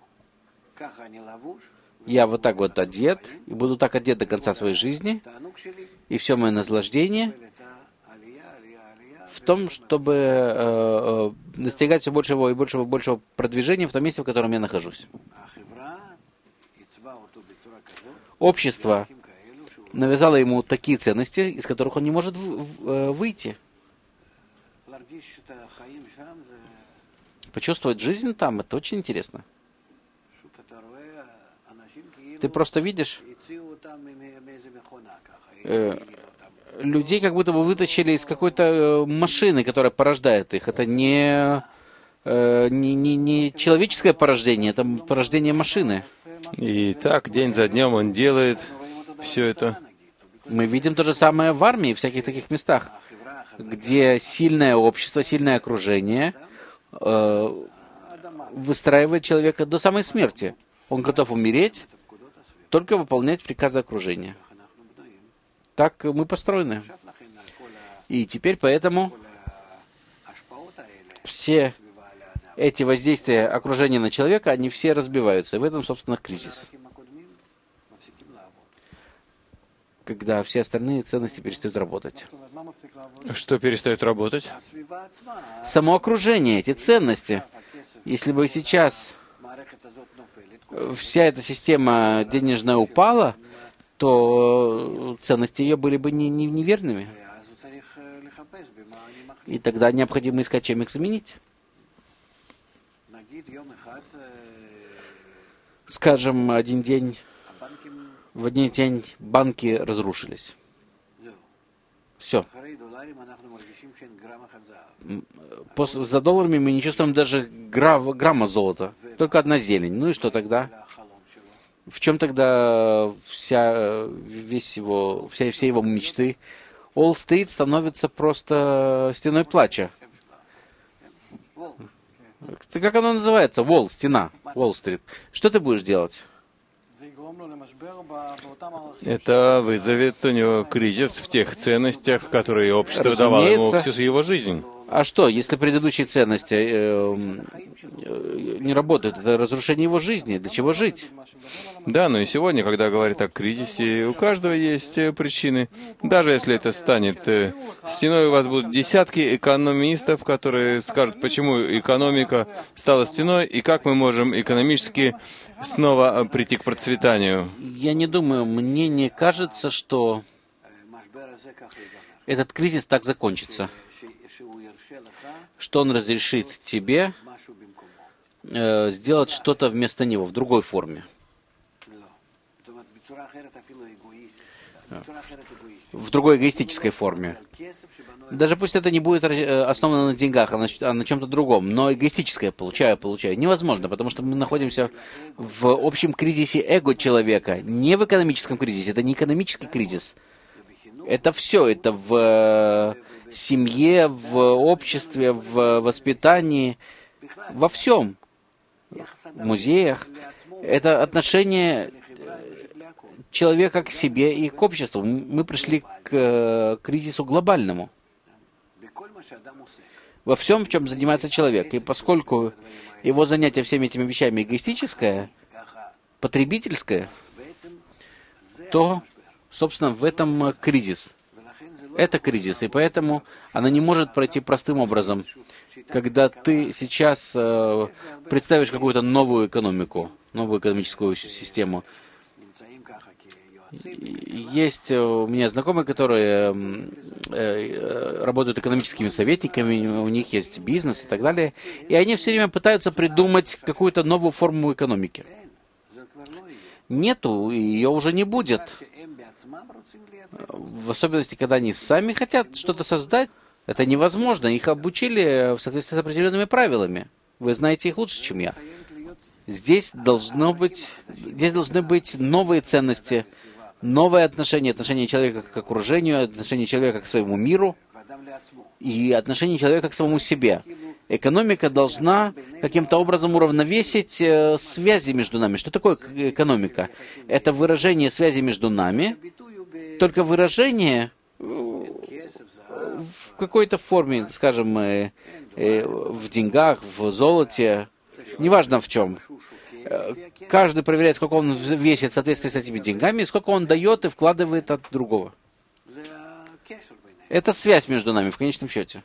B: Я вот так вот одет, и буду так одет до конца своей жизни, и все мое наслаждение в том, чтобы э, э, достигать все большего и большего и большего продвижения в том месте, в котором я нахожусь. Общество навязало ему такие ценности, из которых он не может в, в, выйти. Почувствовать жизнь там, это очень интересно. Ты просто видишь э, людей, как будто бы вытащили из какой-то машины, которая порождает их. Это не, э, не, не, не человеческое порождение, это порождение машины.
C: И так, день за днем он делает все это.
B: Мы видим то же самое в армии, в всяких таких местах, где сильное общество, сильное окружение э, выстраивает человека до самой смерти. Он готов умереть, только выполнять приказы окружения. Так мы построены. И теперь поэтому все эти воздействия окружения на человека, они все разбиваются. И в этом, собственно, кризис. Когда все остальные ценности перестают работать.
C: Что перестает работать?
B: Само окружение, эти ценности. Если бы сейчас вся эта система денежная упала, то ценности ее были бы не, не, неверными. И тогда необходимо искать, чем их заменить. Скажем, один день, в один день банки разрушились. Все. После, за долларами мы не чувствуем даже гра, грамма золота. Только одна зелень. Ну и что тогда? В чем тогда вся, весь его, вся, все его мечты? Уолл-стрит становится просто стеной плача. Как оно называется? Уолл, стена. Уолл-стрит. Что ты будешь делать?
C: Это вызовет у него кризис в тех ценностях, которые общество давало ему всю его жизнь.
B: А что, если предыдущие ценности э, э, не работают? Это разрушение его жизни. Для чего жить?
C: Да, но и сегодня, когда говорят о кризисе, у каждого есть причины. Даже если это станет стеной, у вас будут десятки экономистов, которые скажут, почему экономика стала стеной, и как мы можем экономически снова прийти к процветанию.
B: Я не думаю, мне не кажется, что этот кризис так закончится, что он разрешит тебе э, сделать что-то вместо него, в другой форме. В другой эгоистической форме. Даже пусть это не будет основано на деньгах, а на, а на чем-то другом, но эгоистическое получаю, получаю. Невозможно, потому что мы находимся в общем кризисе эго человека, не в экономическом кризисе. Это не экономический кризис. Это все, это в семье, в обществе, в воспитании, во всем, в музеях. Это отношение человека к себе и к обществу. Мы пришли к кризису глобальному. Во всем, в чем занимается человек. И поскольку его занятие всеми этими вещами эгоистическое, потребительское, то, собственно, в этом кризис. Это кризис, и поэтому она не может пройти простым образом. Когда ты сейчас э, представишь какую-то новую экономику, новую экономическую систему. Есть у меня знакомые, которые э, работают экономическими советниками, у них есть бизнес и так далее, и они все время пытаются придумать какую-то новую форму экономики. Нету, ее уже не будет. В особенности, когда они сами хотят что-то создать, это невозможно. Их обучили в соответствии с определенными правилами. Вы знаете их лучше, чем я. Здесь должно быть, здесь должны быть новые ценности, новое отношение, отношение человека к окружению, отношение человека к своему миру и отношение человека к самому себе. Экономика должна каким-то образом уравновесить э, связи между нами. Что такое экономика? Это выражение связи между нами, только выражение э, в какой-то форме, скажем, э, э, в деньгах, в золоте, неважно в чем. Каждый проверяет, сколько он весит в соответствии с этими деньгами, и сколько он дает и вкладывает от другого. Это связь между нами, в конечном счете.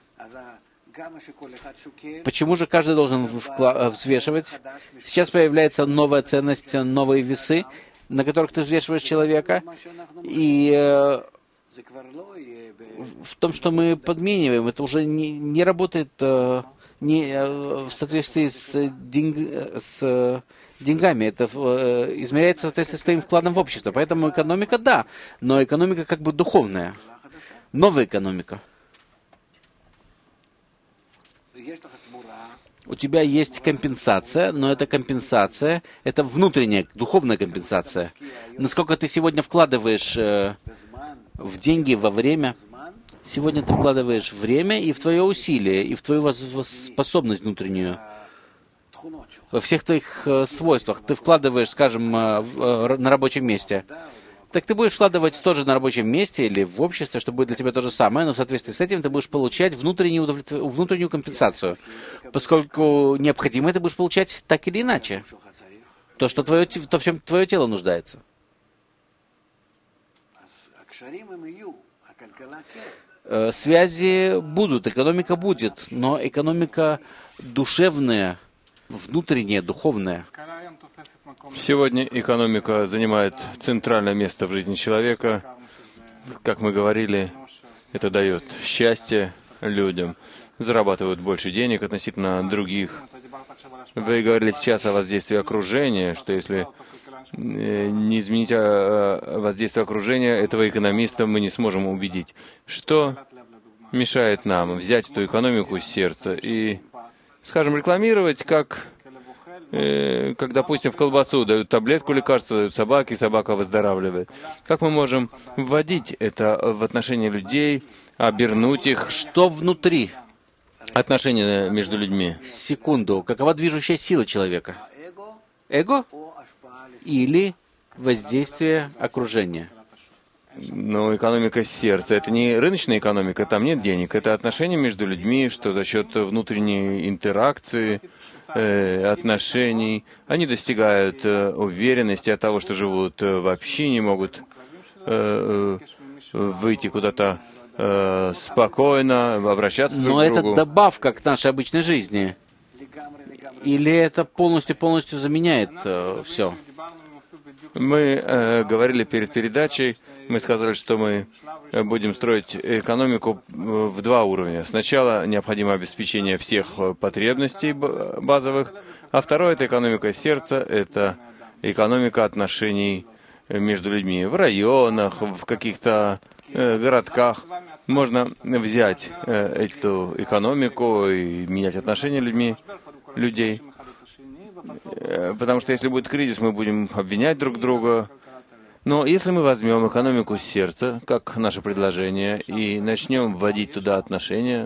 B: Почему же каждый должен взвешивать? Сейчас появляется новая ценность, новые весы, на которых ты взвешиваешь человека. И э, в том, что мы подмениваем, это уже не, не работает э, не, э, в соответствии с, деньг, с деньгами. Это э, измеряется в соответствии с твоим вкладом в общество. Поэтому экономика, да, но экономика как бы духовная. Новая экономика. У тебя есть компенсация, но эта компенсация, это внутренняя, духовная компенсация. Насколько ты сегодня вкладываешь э, в деньги, во время, сегодня ты вкладываешь время и в твое усилие, и в твою способность внутреннюю, во всех твоих э, свойствах. Ты вкладываешь, скажем, э, в, э, на рабочем месте. Так ты будешь вкладывать тоже на рабочем месте или в обществе, что будет для тебя то же самое, но в соответствии с этим ты будешь получать внутреннюю, удовлетв... внутреннюю компенсацию. Поскольку необходимо, ты будешь получать так или иначе. То, что твое, то, в чем твое тело нуждается. Связи будут, экономика будет, но экономика душевная, внутренняя, духовная.
C: Сегодня экономика занимает центральное место в жизни человека. Как мы говорили, это дает счастье людям, зарабатывают больше денег относительно других. Вы говорили сейчас о воздействии окружения, что если не изменить воздействие окружения, этого экономиста мы не сможем убедить. Что мешает нам взять эту экономику с сердца и, скажем, рекламировать, как, э, как, допустим, в колбасу дают таблетку лекарства, дают собаке, и собака выздоравливает. Как мы можем вводить это в отношения людей, обернуть их?
B: Что внутри?
C: Отношения между людьми.
B: Секунду. Какова движущая сила человека? Эго? Или воздействие окружения?
C: Но экономика сердца — это не рыночная экономика, там нет денег. Это отношения между людьми, что за счет внутренней интеракции, э, отношений, они достигают э, уверенности от того, что живут э, в общине, могут э, э, выйти куда-то э, спокойно, обращаться друг к другу.
B: Но это добавка к нашей обычной жизни. Или это полностью-полностью заменяет э, все?
C: Мы э, говорили перед передачей, мы сказали, что мы будем строить экономику в два уровня. Сначала необходимо обеспечение всех потребностей базовых, а второе — это экономика сердца, это экономика отношений между людьми. В районах, в каких-то э, городках можно взять э, эту экономику и менять отношения людьми, людей. Потому что если будет кризис, мы будем обвинять друг друга. Но если мы возьмем экономику сердца, как наше предложение, и начнем вводить туда отношения,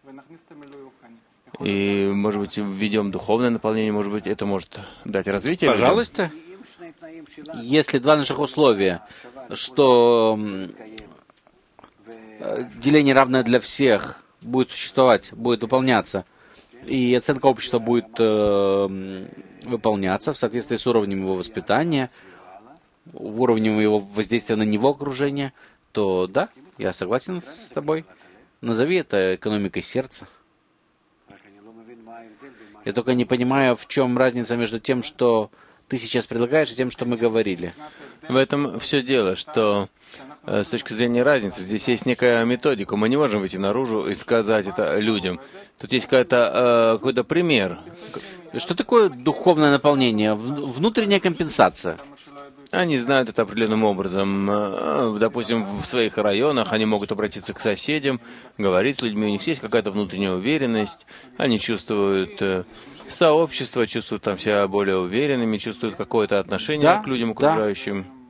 C: и, может быть, введем духовное наполнение, может быть, это может дать развитие.
B: Пожалуйста. Если два наших условия, что деление равное для всех будет существовать, будет выполняться, и оценка общества будет э, выполняться в соответствии с уровнем его воспитания, уровнем его воздействия на него окружения, то да, я согласен с тобой. Назови это экономикой сердца. Я только не понимаю, в чем разница между тем, что ты сейчас предлагаешь, и тем, что мы говорили.
C: В этом все дело, что с точки зрения разницы, здесь есть некая методика. Мы не можем выйти наружу и сказать это людям. Тут есть какой-то, какой-то пример.
B: Что такое духовное наполнение? Внутренняя компенсация.
C: Они знают это определенным образом. Допустим, в своих районах они могут обратиться к соседям, говорить с людьми. У них есть какая-то внутренняя уверенность. Они чувствуют сообщество, чувствуют там себя более уверенными, чувствуют какое-то отношение да, к людям окружающим. Да.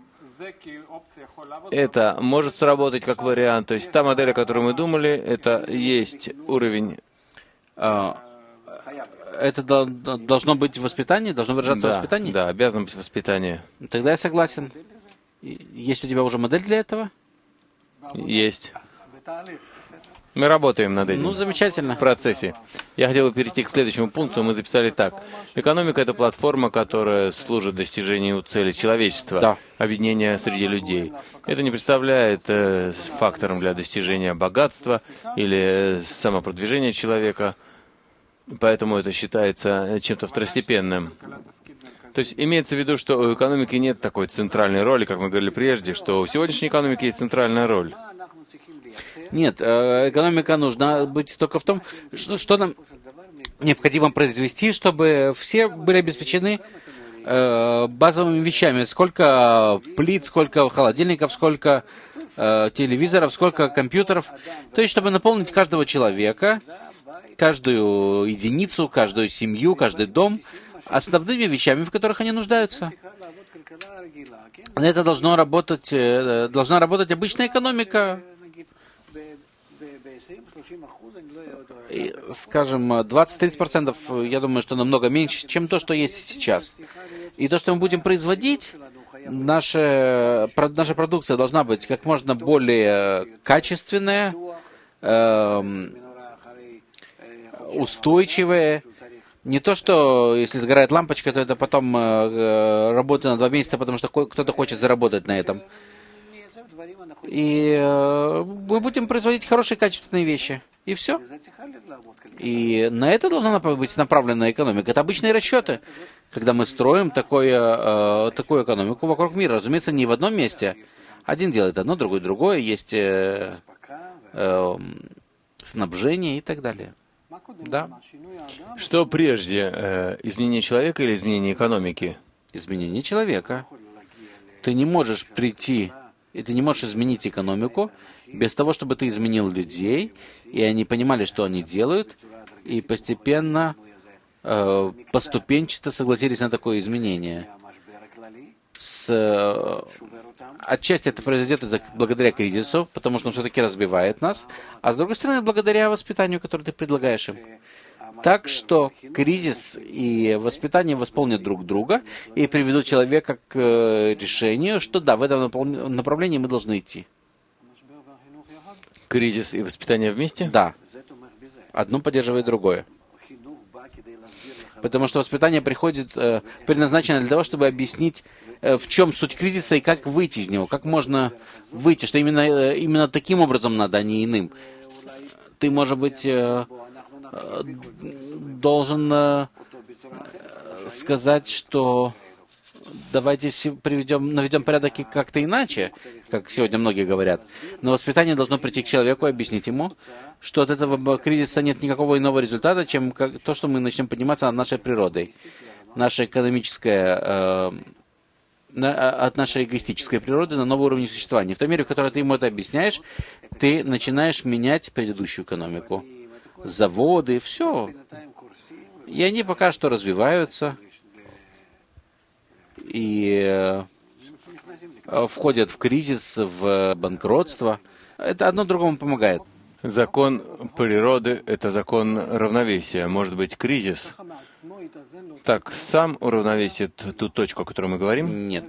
C: Это может сработать как вариант. То есть та модель, о которой мы думали, это есть уровень...
B: А, это должно быть воспитание? Должно выражаться
C: да,
B: в воспитании?
C: Да, обязано быть воспитание.
B: Тогда я согласен. Есть у тебя уже модель для этого?
C: Есть. Мы работаем над этим.
B: Ну, замечательно.
C: В процессе. Я хотел бы перейти к следующему пункту. Мы записали так. Экономика — это платформа, которая служит достижению цели человечества,
B: да.
C: объединения среди людей. Это не представляет э, фактором для достижения богатства или самопродвижения человека, поэтому это считается чем-то второстепенным. То есть имеется в виду, что у экономики нет такой центральной роли, как мы говорили прежде, что у сегодняшней экономики есть центральная роль.
B: Нет, экономика нужна быть только в том, что, что нам необходимо произвести, чтобы все были обеспечены э, базовыми вещами. Сколько плит, сколько холодильников, сколько э, телевизоров, сколько компьютеров. То есть, чтобы наполнить каждого человека, каждую единицу, каждую семью, каждый дом основными вещами, в которых они нуждаются. На это должно работать, э, должна работать обычная экономика. И, скажем, двадцать-тридцать процентов, я думаю, что намного меньше, чем то, что есть сейчас. И то, что мы будем производить, наша, наша продукция должна быть как можно более качественная, э, устойчивая. Не то, что если сгорает лампочка, то это потом э, работа на два месяца, потому что кто-то хочет заработать на этом. И э, мы будем производить хорошие качественные вещи. И все. И на это должна быть направлена экономика. Это обычные расчеты, когда мы строим такое, э, такую экономику вокруг мира. Разумеется, не в одном месте. Один делает одно, другой другое. Есть э, э, снабжение и так далее. Да.
C: Что прежде, э, изменение человека или изменение экономики?
B: Изменение человека. Ты не можешь прийти, и ты не можешь изменить экономику без того, чтобы ты изменил людей, и они понимали, что они делают, и постепенно, э, поступенчато согласились на такое изменение. С, э, отчасти это произойдет из-за, благодаря кризису, потому что он все-таки разбивает нас, а с другой стороны, благодаря воспитанию, которое ты предлагаешь им. Так что кризис и воспитание восполнят друг друга и приведут человека к э, решению, что да, в этом направлении мы должны идти.
C: Кризис и воспитание вместе?
B: Да. Одно поддерживает другое. Потому что воспитание приходит, э, предназначено для того, чтобы объяснить, э, в чем суть кризиса и как выйти из него, как можно выйти, что именно, э, именно таким образом надо, а не иным. Ты, может быть, э, э, должен э, сказать, что давайте приведем, наведем порядок и как-то иначе, как сегодня многие говорят. Но воспитание должно прийти к человеку и объяснить ему, что от этого кризиса нет никакого иного результата, чем как, то, что мы начнем подниматься над нашей природой. Наша экономическая, э, на, от нашей эгоистической природы на новый уровень существования. В той мере, в которой ты ему это объясняешь, ты начинаешь менять предыдущую экономику. Заводы, все. И они пока что развиваются и э, входят в кризис, в банкротство. Это одно другому помогает.
C: Закон природы — это закон равновесия. Может быть, кризис так сам уравновесит ту точку, о которой мы говорим?
B: Нет.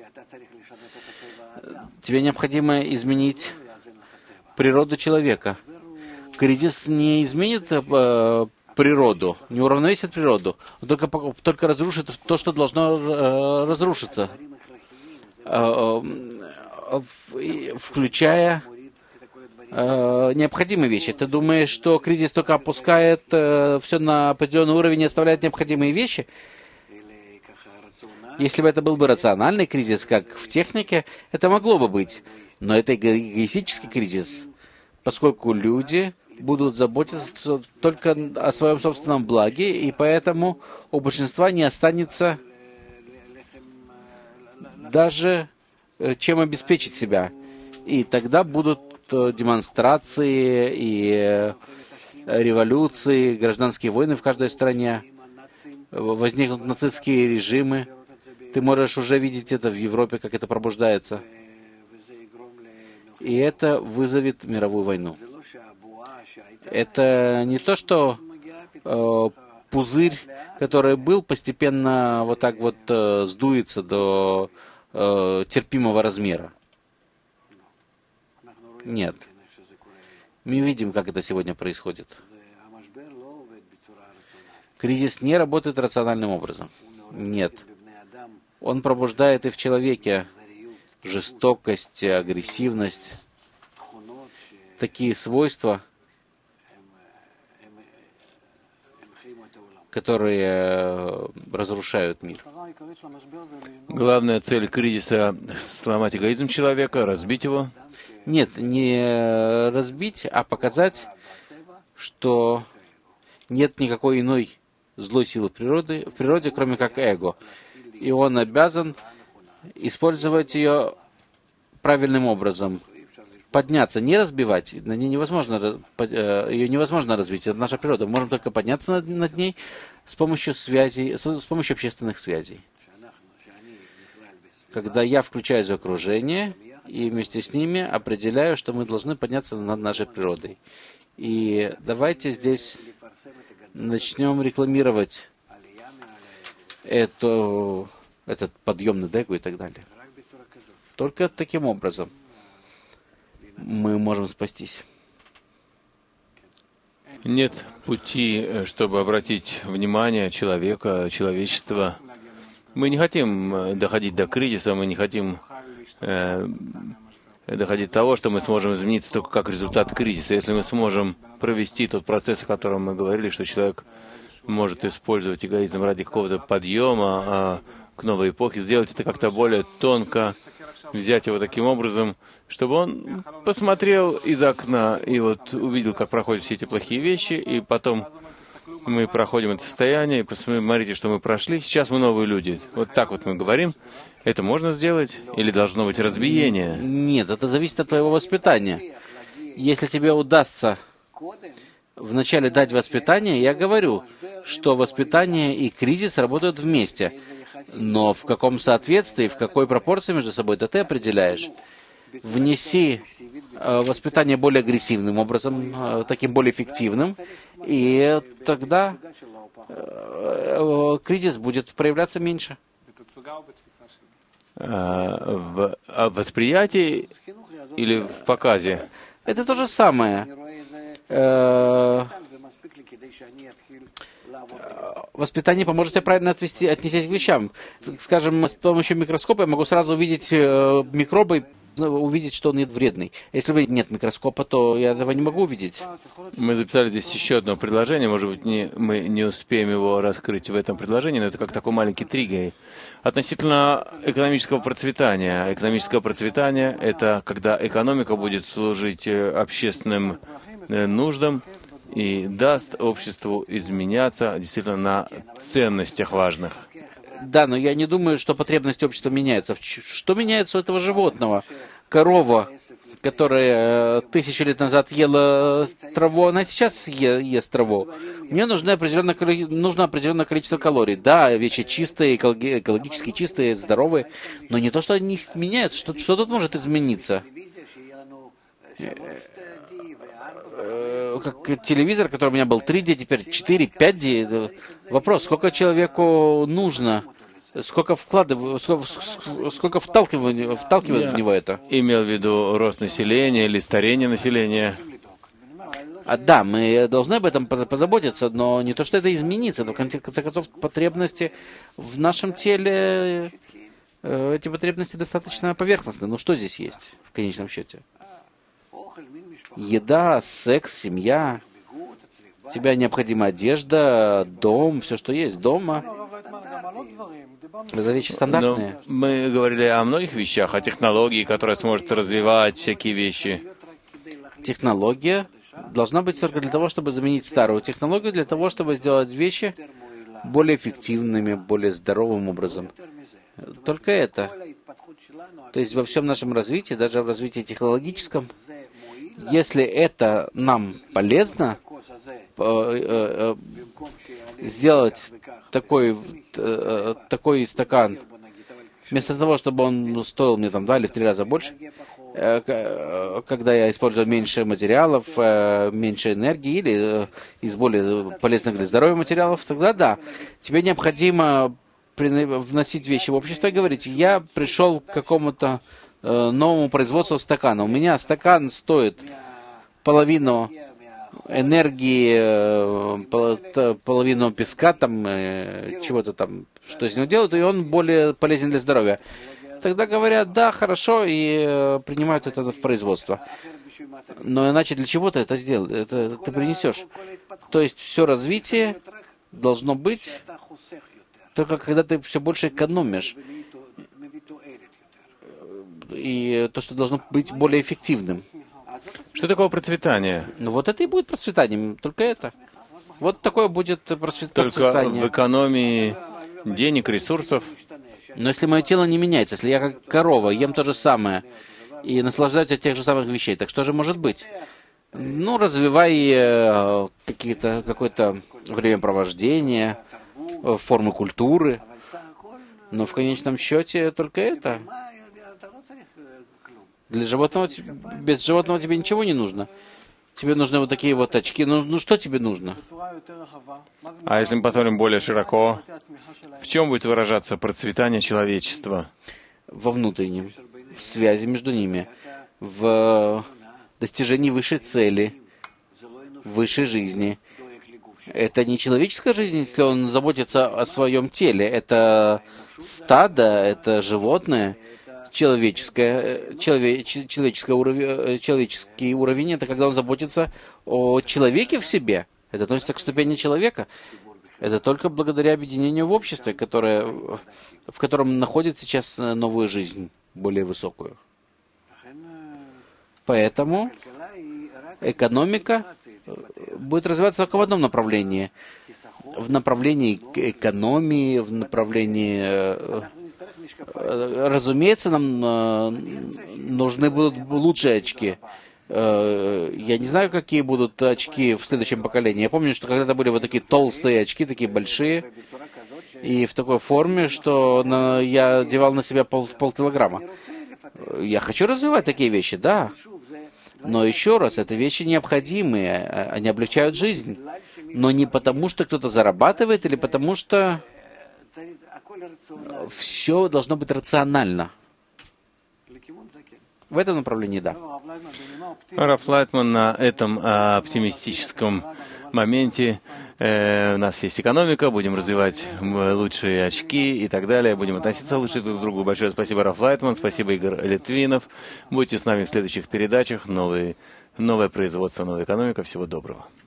B: Тебе необходимо изменить природу человека. Кризис не изменит э, природу, не уравновесит природу, он только, только разрушит то, что должно э, разрушиться, э, э, включая э, необходимые вещи. Ты думаешь, что кризис только опускает э, все на определенный уровень и оставляет необходимые вещи? Если бы это был бы рациональный кризис, как в технике, это могло бы быть. Но это эгоистический кризис, поскольку люди будут заботиться только о своем собственном благе, и поэтому у большинства не останется даже чем обеспечить себя. И тогда будут демонстрации и революции, гражданские войны в каждой стране, возникнут нацистские режимы. Ты можешь уже видеть это в Европе, как это пробуждается. И это вызовет мировую войну. Это не то, что э, пузырь, который был, постепенно вот так вот э, сдуется до э, терпимого размера. Нет. Мы видим, как это сегодня происходит. Кризис не работает рациональным образом. Нет. Он пробуждает и в человеке жестокость, агрессивность, такие свойства, которые разрушают мир.
C: Главная цель кризиса — сломать эгоизм человека, разбить его?
B: Нет, не разбить, а показать, что нет никакой иной злой силы природы, в природе, кроме как эго. И он обязан использовать ее правильным образом. Подняться, не разбивать, на ней невозможно, ее невозможно развить, это наша природа. Мы можем только подняться над, над ней с помощью связей, с, с помощью общественных связей. Когда я включаюсь в окружение и вместе с ними определяю, что мы должны подняться над нашей природой. И давайте здесь начнем рекламировать это, этот подъем над эго и так далее. Только таким образом мы можем спастись.
C: Нет пути, чтобы обратить внимание человека, человечества. Мы не хотим доходить до кризиса, мы не хотим э, доходить до того, что мы сможем измениться только как результат кризиса. Если мы сможем провести тот процесс, о котором мы говорили, что человек может использовать эгоизм ради какого-то подъема, а к новой эпохе, сделать это как-то более тонко, взять его таким образом, чтобы он посмотрел из окна и вот увидел, как проходят все эти плохие вещи, и потом мы проходим это состояние, и посмотрите, что мы прошли. Сейчас мы новые люди. Вот так вот мы говорим. Это можно сделать? Или должно быть разбиение?
B: Нет, это зависит от твоего воспитания. Если тебе удастся вначале дать воспитание, я говорю, что воспитание и кризис работают вместе. Но в каком соответствии, в какой пропорции между собой, это ты определяешь. Внеси э, воспитание более агрессивным образом, э, таким более эффективным, и тогда э, э, кризис будет проявляться меньше.
C: А, в а восприятии или в показе?
B: Это то же самое. Э, Воспитание поможет тебе правильно отвести, отнестись к вещам. Скажем, с помощью микроскопа я могу сразу увидеть э, микробы, увидеть, что он вредный. Если нет микроскопа, то я этого не могу увидеть.
C: Мы записали здесь еще одно предложение. Может быть, не, мы не успеем его раскрыть в этом предложении, но это как такой маленький триггер. Относительно экономического процветания. Экономическое процветание — это когда экономика будет служить общественным нуждам и даст обществу изменяться действительно на ценностях важных.
B: Да, но я не думаю, что потребности общества меняются. Что меняется у этого животного? Корова, которая тысячу лет назад ела траву, она сейчас е- ест траву. Мне нужно определенное, нужно определенное количество калорий. Да, вещи чистые, экологи- экологически чистые, здоровые, но не то, что они меняются. Что, что тут может измениться? Как телевизор, который у меня был три ди, теперь четыре, пять ди. Вопрос, сколько человеку нужно, сколько вкладываю, сколько, сколько вталкиваю, вталкивают в него это?
C: Имел в виду рост населения или старение населения.
B: А, да, мы должны об этом позаботиться, но не то, что это изменится, но в конце концов потребности в нашем теле, эти потребности достаточно поверхностны. Ну что здесь есть в конечном счете? Еда, секс, семья. Тебе необходима одежда, дом, все, что есть дома. Это вещи стандартные.
C: Но мы говорили о многих вещах, о технологии, которая сможет развивать всякие вещи.
B: Технология должна быть только для того, чтобы заменить старую технологию, для того, чтобы сделать вещи более эффективными, более здоровым образом. Только это. То есть во всем нашем развитии, даже в развитии технологическом, если это нам полезно, сделать такой, такой стакан, вместо того, чтобы он стоил мне там два или в три раза больше, когда я использую меньше материалов, меньше энергии или из более полезных для здоровья материалов, тогда да, тебе необходимо вносить вещи в общество и говорить: я пришел к какому-то новому производству стакана. У меня стакан стоит половину энергии, половину песка, там, чего-то там, что из него делают, и он более полезен для здоровья. Тогда говорят: да, хорошо, и принимают это в производство. Но иначе для чего ты это сделал? Это ты принесешь. То есть все развитие должно быть только когда ты все больше экономишь. И то, что должно быть более эффективным.
C: Что такое процветание?
B: Ну вот это и будет процветанием, только это. Вот такое будет процветание.
C: Только в экономии денег, ресурсов.
B: Но если мое тело не меняется, если я как корова ем то же самое и наслаждаюсь от тех же самых вещей, так что же может быть? Ну, развивай э, какие-то, какое-то времяпровождение, э, формы культуры, но в конечном счете только это. Для животного, без животного тебе ничего не нужно. Тебе нужны вот такие вот очки. Ну, ну что тебе нужно?
C: А если мы посмотрим более широко, в чем будет выражаться процветание человечества?
B: Во внутреннем, в связи между ними, в достижении высшей цели, высшей жизни. Это не человеческая жизнь, если он заботится о своем теле. Это стадо, это животное. Человеческое, челове, человеческое уровень, человеческий уровень — это когда он заботится о человеке в себе. Это относится к ступени человека. Это только благодаря объединению в обществе, которое, в котором находит сейчас новую жизнь, более высокую. Поэтому экономика будет развиваться только в одном направлении. В направлении экономии, в направлении... Разумеется, нам нужны будут лучшие очки. Я не знаю, какие будут очки в следующем поколении. Я помню, что когда-то были вот такие толстые очки, такие большие, и в такой форме, что на, я одевал на себя пол, полкилограмма. Я хочу развивать такие вещи, да. Но еще раз, это вещи необходимые, они облегчают жизнь. Но не потому, что кто-то зарабатывает, или потому, что все должно быть рационально. В этом направлении, да.
C: Раф Лайтман, на этом оптимистическом моменте э, у нас есть экономика, будем развивать лучшие очки и так далее, будем относиться лучше друг к другу. Большое спасибо, Раф Лайтман, спасибо, Игорь Литвинов. Будьте с нами в следующих передачах. Новые, новое производство, новая экономика. Всего доброго.